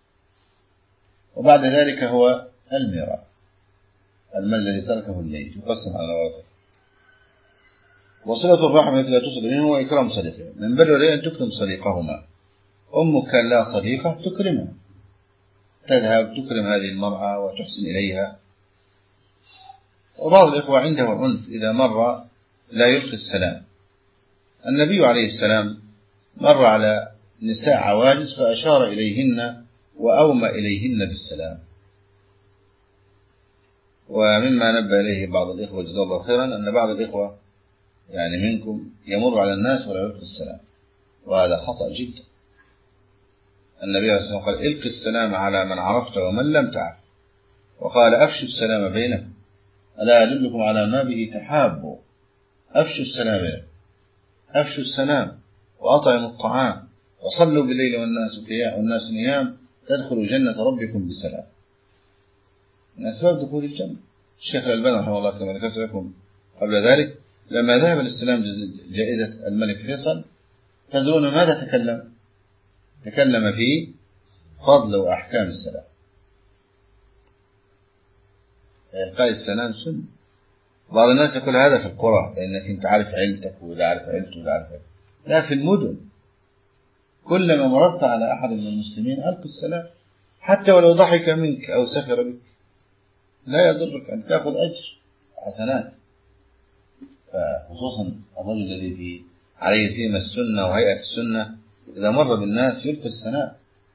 وبعد ذلك هو الميراث، المال الذي تركه الميت يقسم على ورثته. وصلة الرحم التي لا تصل منه وإكرام صديقه، من بر الوالدين أن تكرم صديقهما. أمك كان لها صديقة تكرمها، تذهب تكرم هذه المرأة وتحسن إليها. وبعض الإخوة عنده عنف إذا مر لا يلقي السلام. النبي عليه السلام مر على نساء عواجز فأشار إليهن وأومى إليهن بالسلام. ومما نبه إليه بعض الإخوة جزاه الله خيرا أن بعض الإخوة منكم يمر على الناس ولا يلقي السلام، وهذا خطأ جدا. النبي عليه الصلاة والسلام قال: القي السلام على من عرفت ومن لم تعرف، وقال: أفشوا السلام بينكم، ألا أدلكم على ما به تحابوا. أفشوا السلام بينكم، أفشوا السلام وأطعموا الطعام وصلوا بالليل والناس نيام تدخلوا جنة ربكم بالسلام. من أسباب دخول الجنة. الشيخ الألباني رحمه الله كما ذكرت لكم قبل ذلك لما ذهب لاستلام جائزة الملك فيصل، تدرون ماذا تكلم في فضل وأحكام السلام. إلقاء السلام سنة. بعض الناس يقول هذا في القرى لأنك أنت عارف عيلتك ولا عارف عيلته ولا عارف عيلته. لا، في المدن كلما مررت على أحد من المسلمين ألقي السلام، حتى ولو ضحك منك أو سخر بك لا يضرك، أن تأخذ أجر حسنات. فخصوصا الرجل الذي عليه سيم السنة وهيئة السنة إذا مر بالناس يلقي السلام.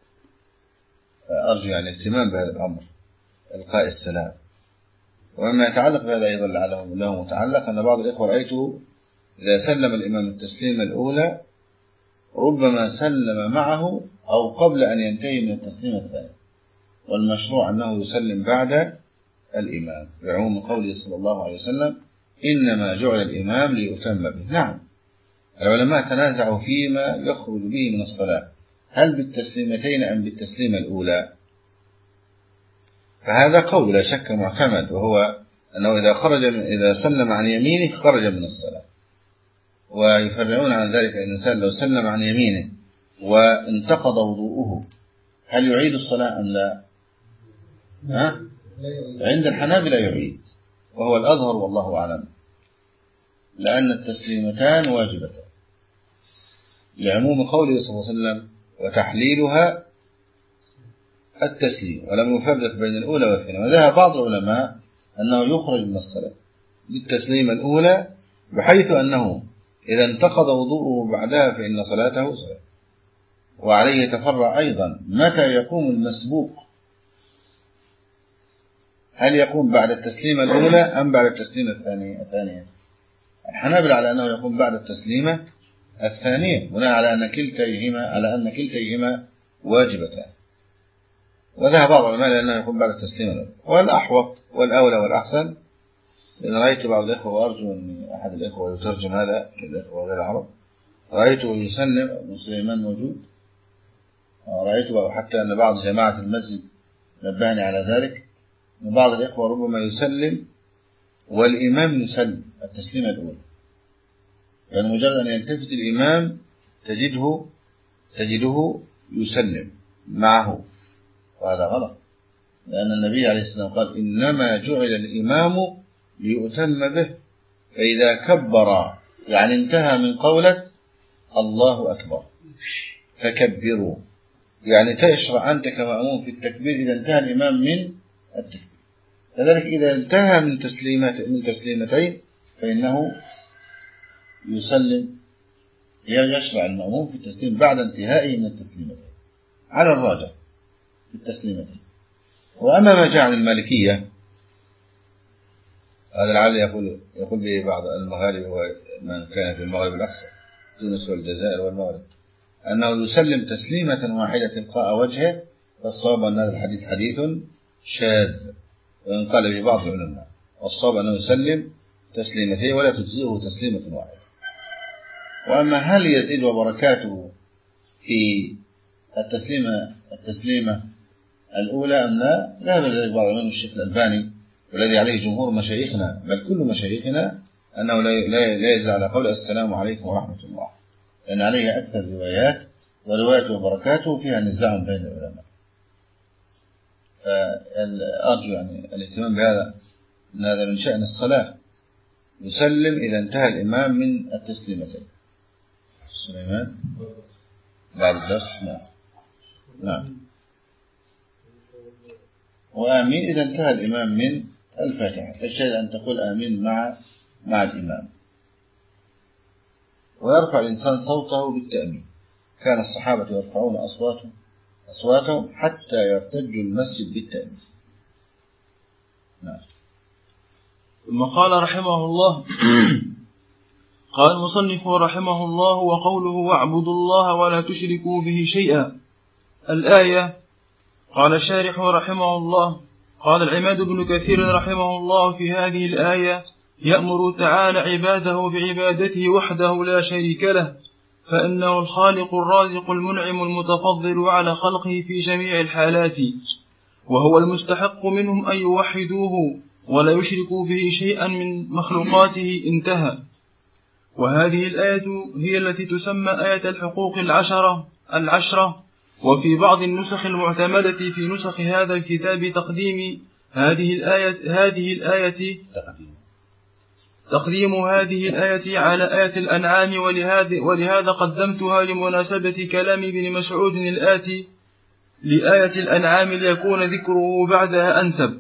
فأرجو الاهتمام بهذا الأمر، إلقاء السلام. ومما يتعلق بهذا أيضا له متعلق أن بعض الإخوة رأيته إذا سلم الإمام التسليم الأولى ربما سلم معه أو قبل أن ينتهي من التسليم الثاني، والمشروع أنه يسلم بعد الإمام بعموم قوله صلى الله عليه وسلم: إنما جعل الإمام ليؤتم به. نعم، العلماء تنازعوا فيما يخرج به من الصلاة، هل بالتسليمتين أم بالتسليمة الأولى؟ فهذا قول لا شك معتمد، وهو أنه إذا سلم عن يمينه خرج من الصلاة. ويفرعون عن ذلك الإنسان لو سلم عن يمينه وانتقض وضوءه هل يعيد الصلاة أم لا؟ عند الحنابلة يعيد، وهو الأظهر والله أعلم، لأن التسليمتان واجبتان لعموم قوله صلى الله عليه وسلم وتحليلها التسليم، ولم يفرق بين الأولى والثانية. وذهب بعض العلماء أنه يخرج من الصلاة بالتسليمة الأولى، بحيث أنه إذا انتقض وضوءه بعدها فإن صلاته صحيحة. وعليه يتفرع أيضا متى يقوم المسبوق، هل يقوم بعد التسليمة الأولى أم بعد التسليمة الثانية؟ الحنابلة على أنه يقوم بعد التسليمة الثانية، بناء على أن كلتيهما واجبتان. وذهب بعض العلماء لأنه يقوم بعد التسليمة الأولى، والأحوط والأولى والأحسن، لأن رأيت بعض الإخوة، وأرجو أن أحد الإخوة يترجم هذا للإخوة غير العرب، رأيته يسلم ابن سليمان موجود، رأيته حتى أن بعض جماعة المسجد نبهني على ذلك، أن بعض الإخوة ربما يسلم والإمام يسلم التسليمة الأولى، يعني مجرد أن يلتفت الإمام تجده يسلم معه، وهذا غلط، لأن النبي عليه السلام قال إنما جعل الإمام ليؤتم به، فإذا كبر يعني انتهى من قولة الله أكبر فكبروا، يعني تشرع أنت كمأموم في التكبير إذا انتهى الإمام من التكبير. كذلك إذا انتهى من تسليمتين فإنه يسلم، يشرع المأموم في التسليم بعد انتهائه من التسليمتين على الراجح في التسليمتين. وأما ما جاء عن المالكية، هذا لعل يقول به بعض المغارب ومن كان في المغرب الأقصى تونس والجزائر والمغرب، أنه يسلم تسليمة واحدة تلقاء وجهه، فالصواب أن هذا الحديث حديث شاذ، وإن قال به بعض العلماء، والصواب أنه يسلم تسليمتين ولا تجزئه تسليمة واحدة. وأما هل يزيد وبركاته في التسليمة الأولى أم لا، ذهب إلى بعض العلماء الشيخ الألباني، والذي عليه جمهور مشايخنا بل كل مشايخنا، أنه لا يزال على قول السلام عليكم ورحمة الله، لأن عليه أكثر روايات، ورواية وبركاته فيها نزاع بين العلماء. فأرجو يعني الاهتمام بهذا، أن هذا من شأن الصلاة، يسلم إذا انتهى الإمام من التسليمتين. سليمان بعد الدرس. نعم. وآمين إذا انتهى الإمام من الفاتحة، فالشيء أن تقول آمين مع الإمام. ويرفع الإنسان صوته بالتأمين، كان الصحابة يرفعون أصواتهم حتى يرتج المسجد بالتأمين. نعم. ثم قال رحمه الله قال المصنف رحمه الله وقوله واعبدوا الله ولا تشركوا به شيئا، الآية. قال الشارح رحمه الله قال العماد بن كثير رحمه الله في هذه الآية يأمر تعالى عباده بعبادته وحده لا شريك له، فإنه الخالق الرازق المنعم المتفضل على خلقه في جميع الحالات، وهو المستحق منهم أن يوحدوه ولا يشركوا به شيئا من مخلوقاته، انتهى. وهذه الآية هي التي تسمى آية الحقوق العشرة، وفي بعض النسخ المعتمدة في نسخ هذا الكتاب تقديم هذه الآية على آية الأنعام، ولهذا قدمتها لمناسبة كلام ابن مسعود الآتي لآية الأنعام ليكون ذكره بعدها أنسب.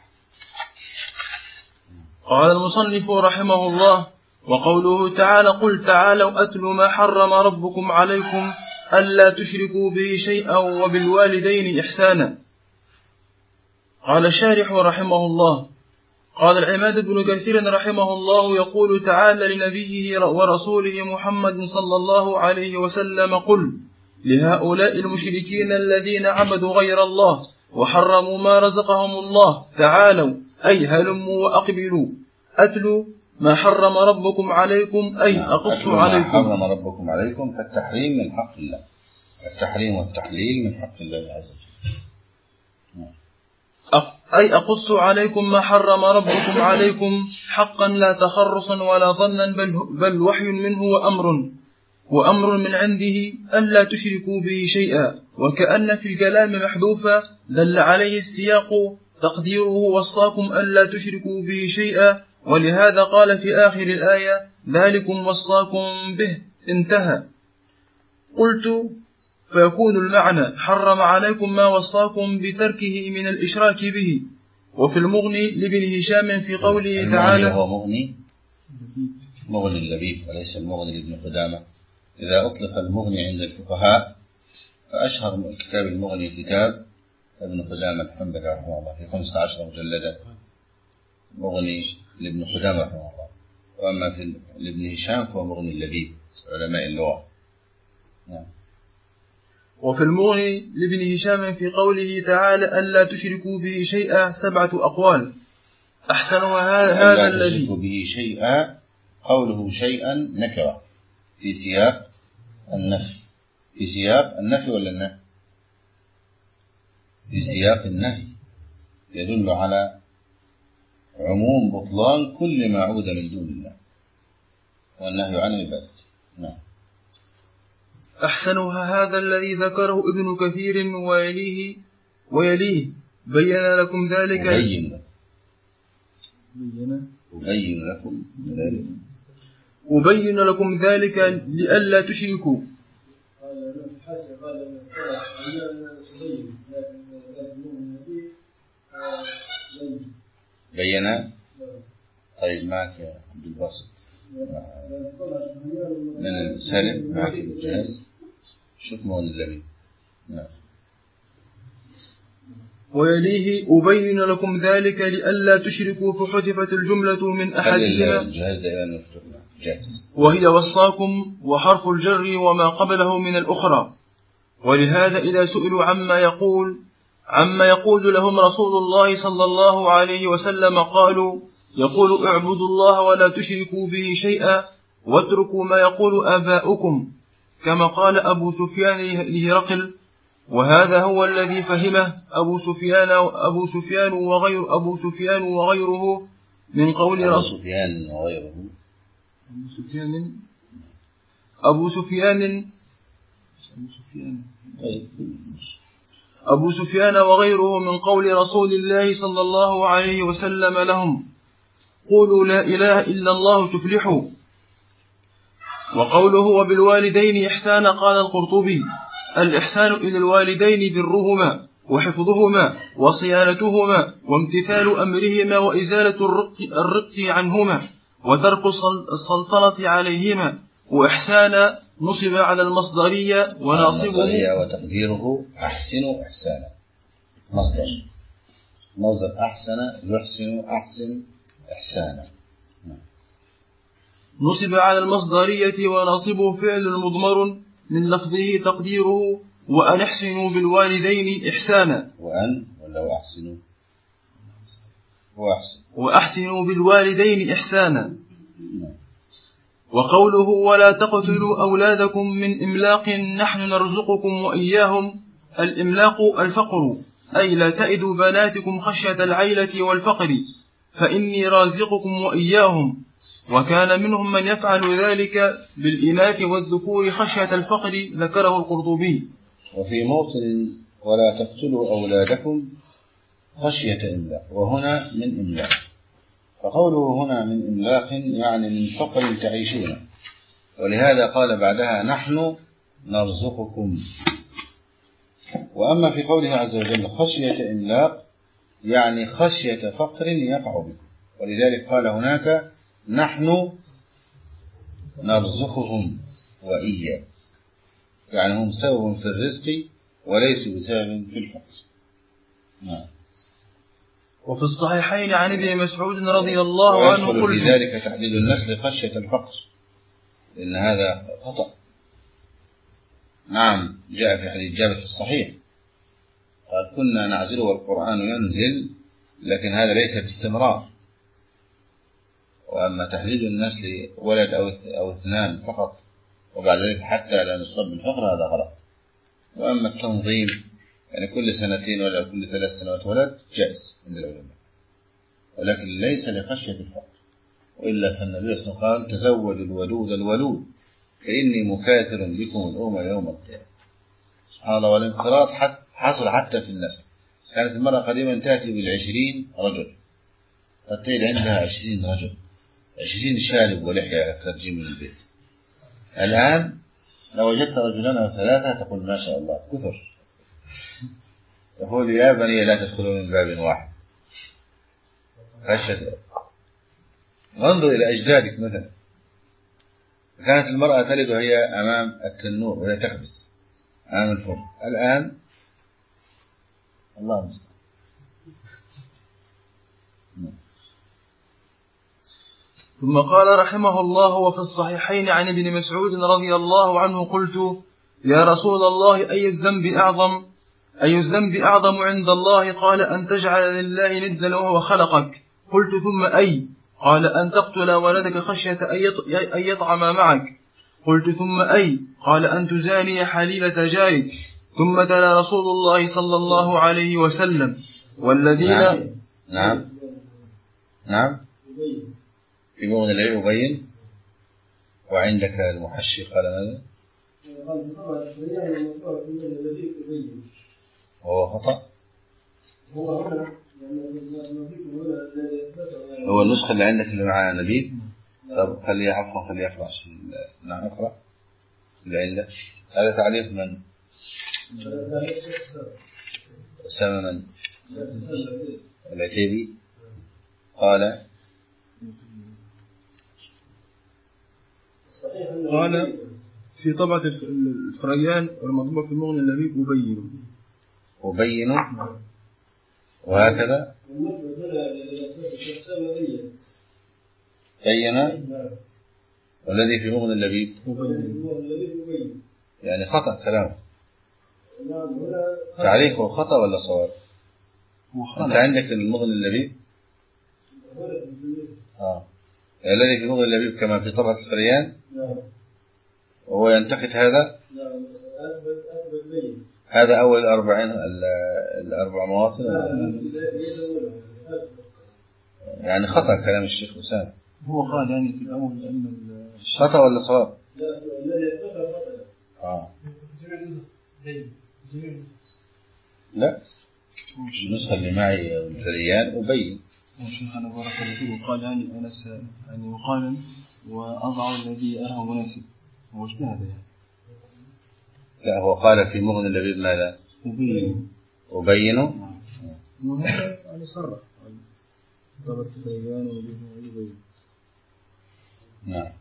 قال المصنف رحمه الله وقوله تعالى قل تعالوا أتل ما حرم ربكم عليكم ألا تشركوا به شيئا وبالوالدين إحسانا. قال الشارح رحمه الله قال العماد بن كثير رحمه الله يقول تعالى لنبيه ورسوله محمد صلى الله عليه وسلم قل لهؤلاء المشركين الذين عبدوا غير الله وحرموا ما رزقهم الله تعالوا أي هلموا وأقبلوا أتلوا ما حرم ربكم عليكم أي أقص عليكم. ما حرم ربكم عليكم فالتحريم من حق الله، التحريم والتحليل من حق الله عز وجل. أي أقص عليكم ما حرم ربكم عليكم حقا لا تخرصا ولا ظنا بل وحي منه وأمر. وأمر من عنده ألا تشركوا به شيئا، وكأن في الكلام محذوفا دل عليه السياق تقديره وصاكم ألا تشركوا به شيئا، ولهذا قال في آخر الآية ذلكم وصاكم به، انتهى. قلت فيكون المعنى حرم عليكم ما وصاكم بتركه من الإشراك به. وفي المغني لابن هشام في قوله تعالى، هو مغني اللبيب وليس المغني لابن قدامة. إذا أطلق المغني عند الفقهاء فأشهر كتاب المغني كتاب ابن قدامة الحنبلي رحمه الله في 15 مجلدا، مغني لابن قدامة رحمه الله. وأما في لابن هشام فهو مغني اللبيب علماء اللغة. وفي المغني لابن هشام في قوله تعالى ألا تشركوا به شيئا 7 أقوال، أحسنها هذا الذي تشركوا به شيئا، قوله شيئا نكرة في سياق النفي، في سياق النفي ولا النهي؟ في سياق النهي، يدل على عموم بطلان كل ما عود من دون الله والنهي عن العبادة. نعم. أحسنها هذا الذي ذكره ابن كثير ويليه بين لكم ذلك أبين لكم ذلك لئلا تشركوا. بين. طيب معك يا عبد الباسط من السالم، معك الجهاز، شوف مون اللبيب. نعم. ويليه أبين لكم ذلك لئلا تشركوا، فحذفت الجملة من أحدهما وهي وصاكم وحرف الجر وما قبله من الأخرى. ولهذا إذا سئلوا عما يقول لهم رسول الله صلى الله عليه وسلم قالوا يقول اعبدوا الله ولا تشركوا به شيئا واتركوا ما يقول آباؤكم، كما قال أبو سفيان لهرقل، وهذا هو الذي فهمه أبو سفيان وغيره من قول رسول أبو سفيان وغيره من قول رسول الله صلى الله عليه وسلم لهم قولوا لا إله إلا الله تفلحوا. وقوله وبالوالدين إحسانا قال القرطبي الإحسان إلى الوالدين برهما وحفظهما وصيانتهما وامتثال أمرهما وإزالة الرق عنهما وترك السلطنة عليهما. وإحسانا نصب على المصدرية وناصبه وتقديره أحسنوا إحسانا، مصدر أحسن يحسن أحسن إحسانا، نصب على المصدرية وناصبه فعل مضمر من لفظه تقديره وأن احسنوا بالوالدين إحسانا، وأن ولا أحسنوا وأحسنوا بالوالدين إحسانا. وقوله ولا تقتلوا أولادكم من إملاق نحن نرزقكم وإياهم، الإملاق الفقر، أي لا تئدوا بناتكم خشية العيلة والفقر فإني رازقكم وإياهم. وكان منهم من يفعل ذلك بالإناث والذكور خشية الفقر، ذكره القرطبي. وفي موطن ولا تقتلوا أولادكم خشية إملاق، وهنا من إملاق، فقوله هنا من إملاق يعني من فقر تعيشون، ولهذا قال بعدها نحن نرزقكم. وأما في قوله عز وجل خشية إملاق يعني خشية فقر يقع بكم، ولذلك قال هناك نحن نرزقهم وإياكم، يعني هم سبب في الرزق وليسوا سبب في الفقر. نعم. وفي الصحيحين عن ابن مسعود رضي الله عنه ويدخل في ذلك تحديد النسل خشية الفقر، لأن هذا خطأ. نعم، جاء في حديث جابر في الصحيح قال كنا نعزل والقرآن ينزل، لكن هذا ليس باستمرار. وأما تحديد النسل ولد أو اثنان فقط وبعد ذلك حتى لا نصاب بالفقر هذا غلط. وأما التنظيم يعني كل سنتين ولا كل 3 سنوات ولد جائز عند العلماء، ولكن ليس لخشية الفقر، وإلا فالنبي صلى الله عليه وسلم قال تزوجوا الولود الولود فإني مكاثر بكم الأمم يوم القيامة. سبحان الله. والانقراض حصل حتى في النسل. كانت المرأة قديما تأتي ب20 رجل، فتجد عندها 20 رجل، 20 شارب ولحية خارجين من البيت. الآن لو وجدت رجلين أو 3 تقول ما شاء الله كثر. تقول يا بني لا تدخلوا من باب واحد خشية. انظر إلى أجدادك مثلا، كانت المرأة تلد وهي أمام التنور وهي تخبز أمام الفرن. الآن الله المستعان. ثم قال رحمه الله: وفي الصحيحين عن ابن مسعود رضي الله عنه: قلت يا رسول الله أي الذنب أعظم عند الله؟ قال: أن تجعل لله ندا وهو خلقك. قلت: ثم أي؟ قال: أن تقتل ولدك خشية أن يطعم معك. قلت: ثم أي؟ قال: أن تزاني حليلة جارك. ثم تلا رسول الله صلى الله عليه وسلم: والذين نعم في مغن الذي أبين. وعندك المحشي قال ماذا؟ وهو خطأ. هو النسخة اللي عندك اللي مع نبيل. طب خليه يقرأ. نعم اقرأ اللي عندك. هذا تعليق من؟ أسامة من؟ العتيبي. قال في طبعة الفريان والمطبوع في المغني اللبيب أبين. وهكذا بين. والذي في مغني اللبيب يعني خطأ كلامه. تعليقه خطأ ولا صواب؟ أنت عندك المغني اللبيب الذي في مغني اللبيب كما في طبعة الفريان، وهو ينتقد هذا أول 4 مواطن. يعني خطأ كلام الشيخ أسامة. هو قال يعني في الأول أن خطأ ولا صواب؟ لا النسخة اللي معي الفريان أبين. الشيخ أنا بارك الله فيه قال يعني أنا يعني يقال وأضع الذي أراه مناسب. هو ايش هذا يعني؟ لا هو قال في مغني اللبيب ماذا؟ أبين. وهذا يعني صرح طبعا الفريان ويبين. نعم.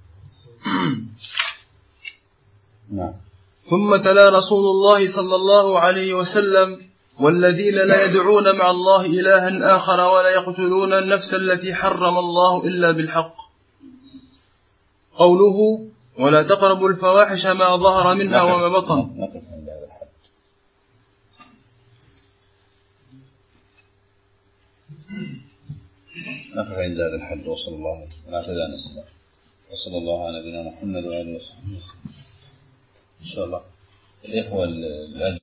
ثم تلا رسول الله صلى الله عليه وسلم: والذين لا يدعون مع الله إلها آخر ولا يقتلون النفس التي حرم الله إلا بالحق. قوله: ولا تقربوا الفواحش ما ظهر منها وما بطن. نقف عند هذا الحد. وصلى الله على نبينا محمد وآله وصحبه. إن شاء الله الإخوة